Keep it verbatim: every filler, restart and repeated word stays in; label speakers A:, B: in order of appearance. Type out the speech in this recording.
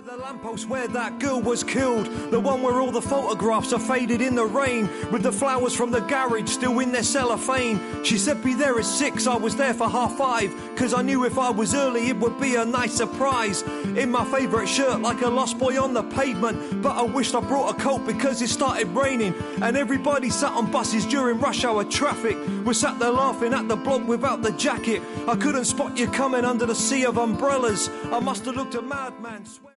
A: The lamppost where that girl was killed, the one where all the photographs are faded in the rain, with the flowers from the garage still in their cellophane. She said be there at six, I was there for half five, cause I knew if I was early it would be a nice surprise. In my favourite shirt like a lost boy on the pavement, but I wished I brought a coat because it started raining. And everybody sat on buses during rush hour traffic, we sat there laughing at the bloke without the jacket. I couldn't spot you coming under the sea of umbrellas, I must have looked a madman.